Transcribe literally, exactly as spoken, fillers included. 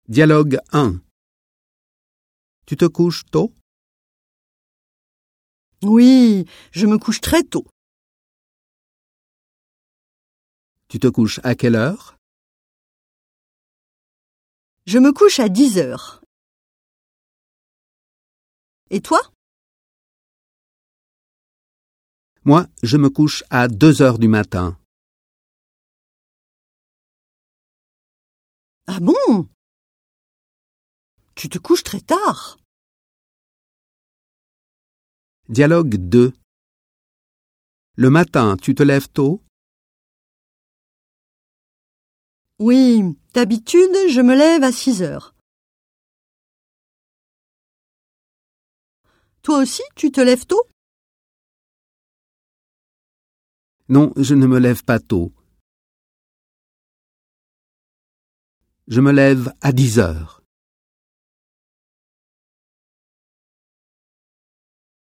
Dialogue un. Tu te couches tôt? Oui, je me couche très tôt. Tu te couches à quelle heure? Je me couche à dix heures. Et toi? Moi, je me couche à deux heures du matin. Ah bon? Tu te couches très tard. Dialogue deux. Le matin, tu te lèves tôt? Oui, d'habitude, je me lève à six heures. Toi aussi, tu te lèves tôt? Non, je ne me lève pas tôt. Je me lève à dix heures.